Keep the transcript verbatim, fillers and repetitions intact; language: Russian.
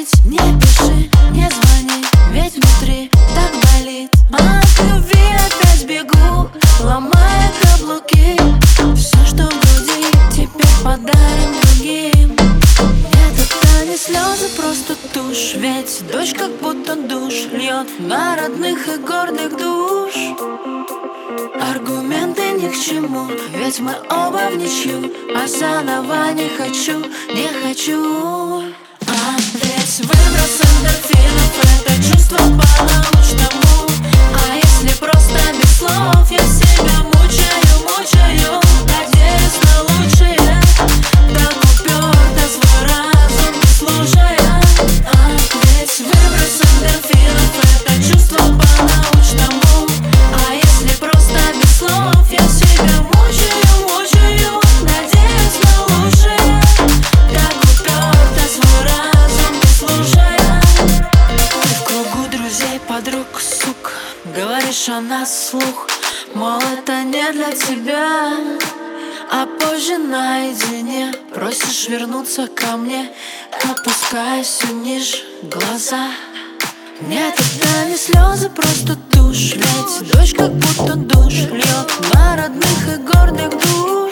позвонить, не пиши, не звони, ведь внутри так болит. А от любви опять бегу, ломая каблуки. Все, что в груди, теперь подарим другим. Нет, это не слезы, просто тушь. Ведь дождь как будто душ льет на родных и гордых душ. Аргументы ни к чему, ведь мы оба в ничью. А заново не хочу, не хочу. А ведь выброс эндорфинов — это чувство по-научному. А если просто без слов я себя мучаю, мучаю, надеюсь на лучшее, так уперто свой разум не слушая. А ведь выброс эндорфинов — это чувство по-научному. А если просто без слов я себя мучаю, мучаю, надеюсь на лучшее, так уперто свой разум не слушая. Ты в кругу друзей, подруг, сук, говоришь о нас вслух, мол, это не для тебя. А позже наедине просишь вернуться ко мне, опускаясь все ниже глаза. Нет, это не слезы, просто тушь. Ведь дождь как будто душ льет на родных и гордых душ.